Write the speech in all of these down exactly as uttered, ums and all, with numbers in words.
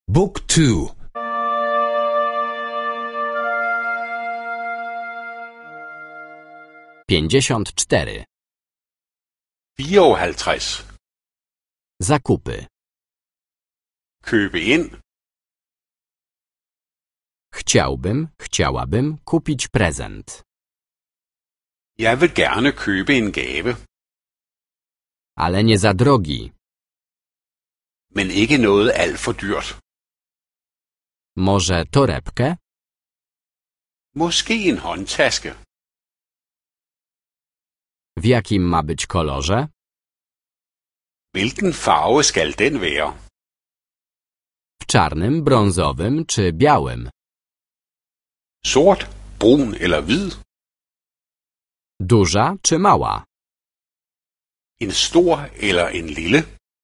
Book two. pięćdziesiąt cztery. fireoghalvtreds. Zakupy. Købe ind. Chciałbym, chciałabym kupić prezent. Jeg vil gerne købe en gave. Ale nie za drogi. Men ikke noget alt for dyrt. Może torebkę? Måske en håndtaske. W jakim ma być kolorze? Hvilken farve skal den være? W czarnym, brązowym czy białym? Sort, brun eller hvid? Duża czy mała? En stor eller en lille?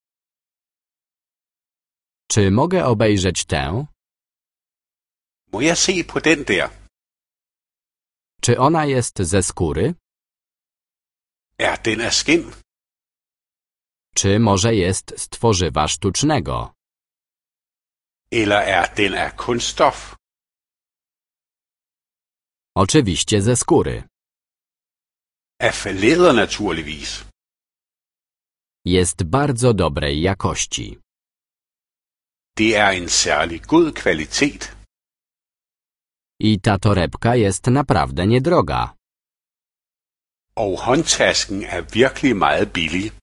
Czy mogę obejrzeć tę? Må jeg se på den der? Czy ona jest ze skóry? Er den af skind? Czy może jest z tworzywa sztucznego? Eller er den af kunststof? Oczywiście ze skóry. Af læder naturligvis. Jest bardzo dobrej jakości. Det er en særlig god kvalitet. I ta torebka jest naprawdę niedroga. Og håndtasken er virkelig meget billig.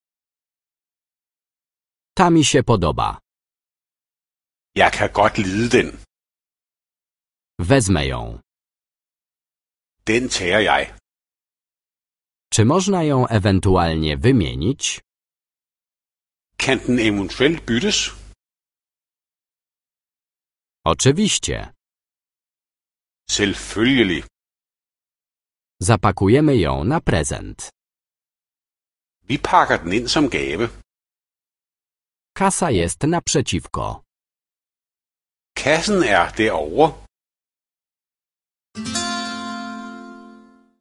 Ta mi się podoba. Jeg kan godt lide den. Wezmę ją. Den tager jeg. Czy można ją ewentualnie wymienić? Kan den eventuelt byttes? Oczywiście. Selvfølgelig. Zapakujemy ją na prezent. Vi pakker den ind som gave. Kasa jest naprzeciwko. Kassen er derovre.